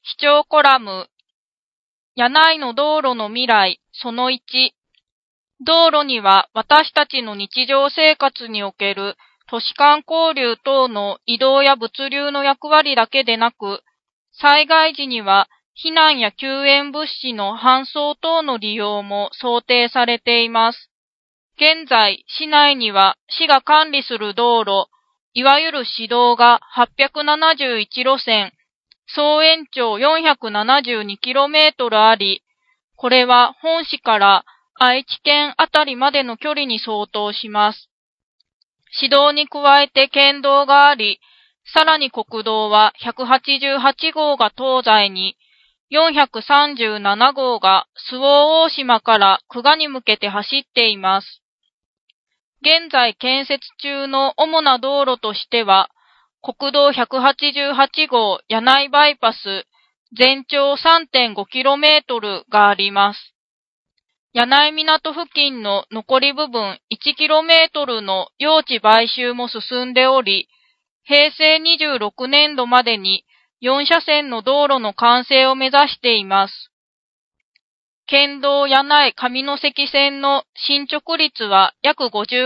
視聴コラム、柳井の道路の未来、その1。道路には私たちの日常生活における都市間交流等の移動や物流の役割だけでなく、災害時には避難や救援物資の搬送等の利用も想定されています。現在、市内には市が管理する道路、いわゆる市道が871路線、総延長 472km あり、これは本市から愛知県あたりまでの距離に相当します。市道に加えて県道があり、さらに国道は188号が東西に、437号が周防大島から久我に向けて走っています。現在建設中の主な道路としては、国道188号柳井バイパス全長 3.5km があります。柳井港付近の残り部分 1km の用地買収も進んでおり、平成26年度までに4車線の道路の完成を目指しています。県道柳井上関線の進捗率は約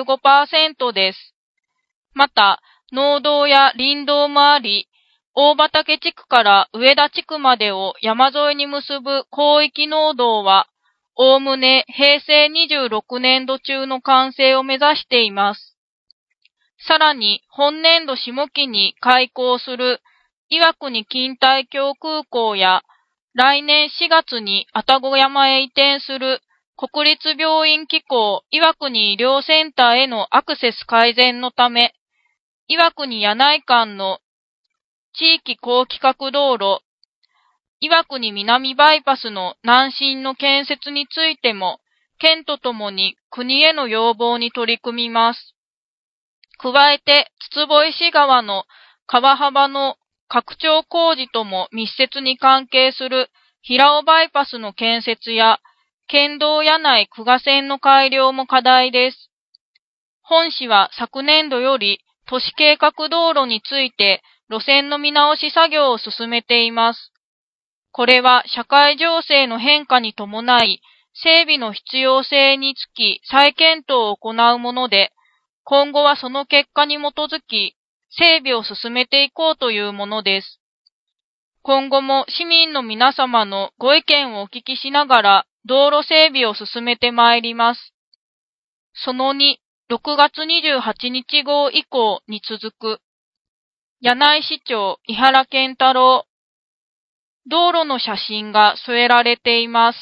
55% です。また、農道や林道もあり、大畑地区から上田地区までを山沿いに結ぶ広域農道は、おおむね平成26年度中の完成を目指しています。さらに、本年度下期に開港する岩国錦帯橋空港や、来年4月に愛宕山へ移転する国立病院機構岩国医療センターへのアクセス改善のため、岩国柳井間の地域高規格道路、岩国南バイパスの南進の建設についても、県とともに国への要望に取り組みます。加えて、筒保石川の川幅の拡張工事とも密接に関係する平尾バイパスの建設や、県道柳井久我線の改良も課題です。本市は昨年度より都市計画道路について路線の見直し作業を進めています。これは社会情勢の変化に伴い、整備の必要性につき再検討を行うもので、今後はその結果に基づき、整備を進めていこうというものです。今後も市民の皆様のご意見をお聞きしながら、道路整備を進めてまいります。その2、6月28日号以降に続く、柳井市長井原健太郎、道路の写真が添えられています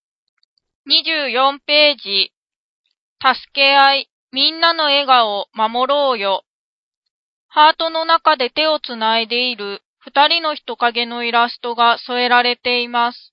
。24ページ、助け合い、みんなの笑顔守ろうよ。ハートの中で手をつないでいる2人の人影のイラストが添えられています。